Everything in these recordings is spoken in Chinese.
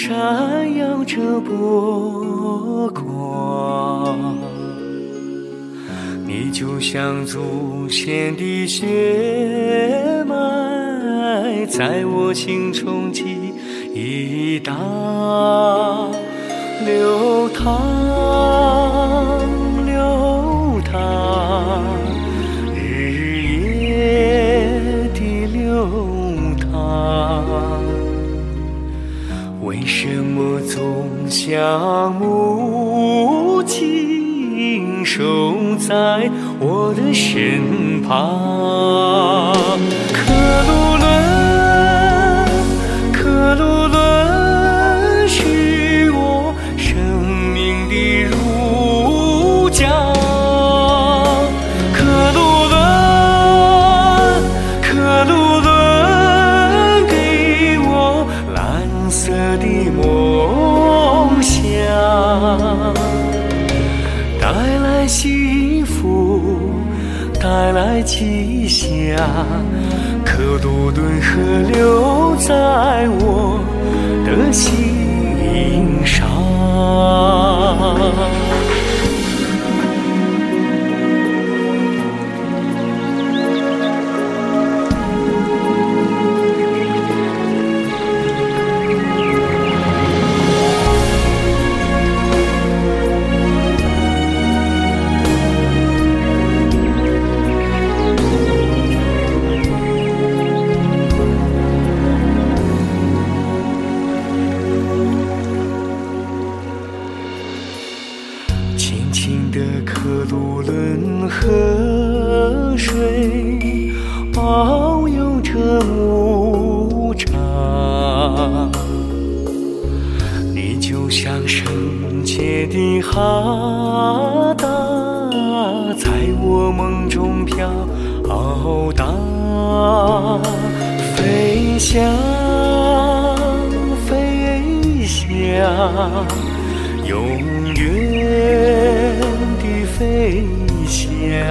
闪耀着波光。你就像祖先的血脉，在我心中记忆大流淌，流淌，日夜的流淌。为什么总想母亲守在我的身旁？克鲁伦，克鲁伦是我生命的如浆。克鲁伦，克鲁伦给我蓝色的梦想，带来幸福，带来吉祥。克鲁顿河流在我的心上。轻轻的克鲁伦河水保佑着牧场，你就像圣洁的哈达，在我梦中飘荡，飞翔，飞翔，永远的飞翔。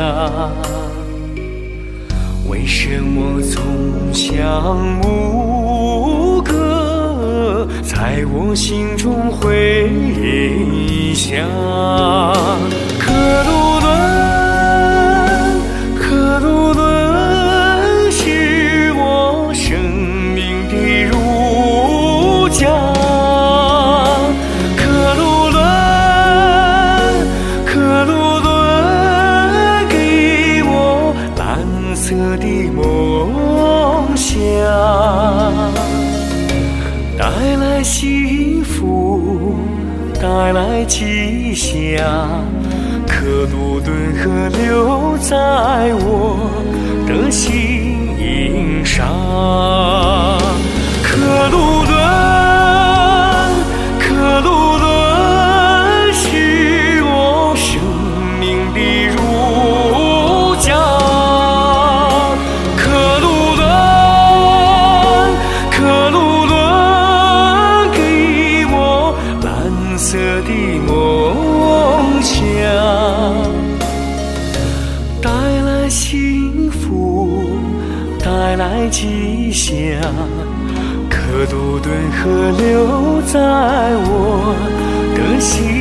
为什么总想牧歌在我心中回响？克鲁伦，克鲁伦是我生命的如浆。色的梦想，带来幸福，带来吉祥。克鲁顿河流在我的心上。克鲁伦，克鲁伦是我生命的如浆。色的梦想，带来幸福，带来吉祥。克鲁顿河流在我的心